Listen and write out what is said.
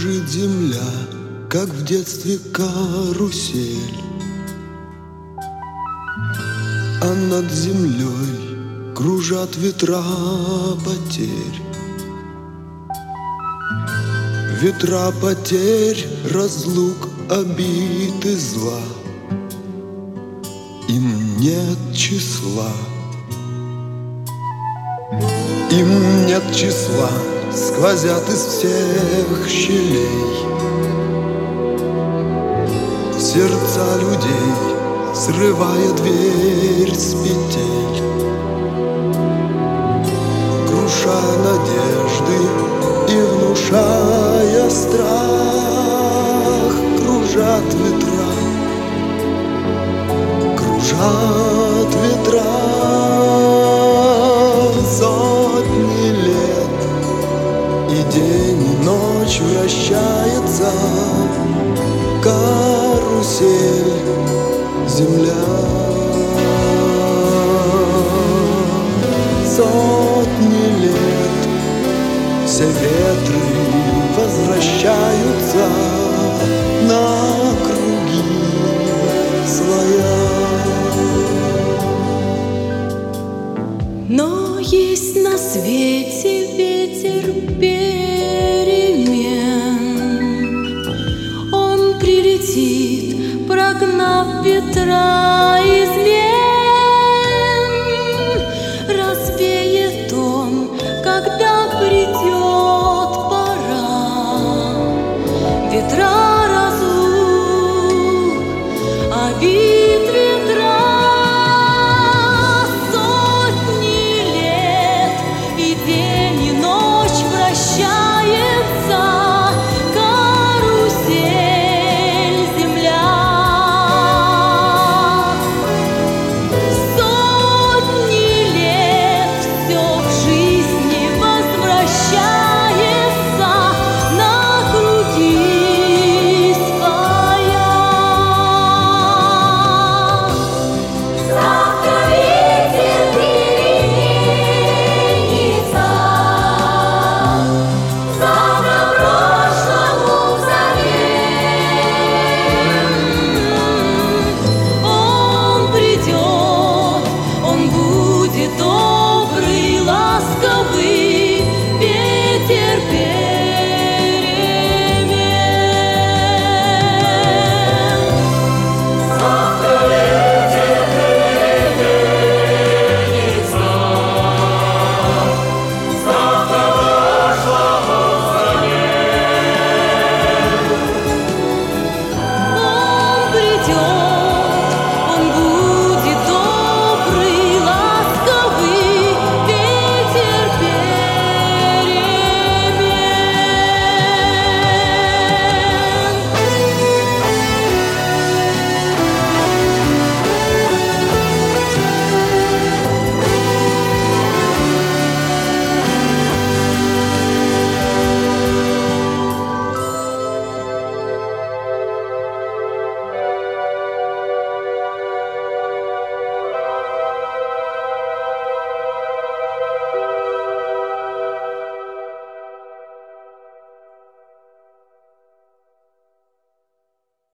Кружит земля, как в детстве карусель, а над землей кружат ветра потерь. Ветра потерь, разлук, обид и зла. Им нет числа. Им нет числа, сквозят из всех щелей сердца людей, срывая дверь с петель, круша надежды и внушая страх. Кружат ветра, кружат ветра сотни лет, и день и ночь вращается карусель земля. Сотни лет все ветры возвращаются на круги своя. Но есть на свете ветер перемен. Он прилетит, прогнав ветра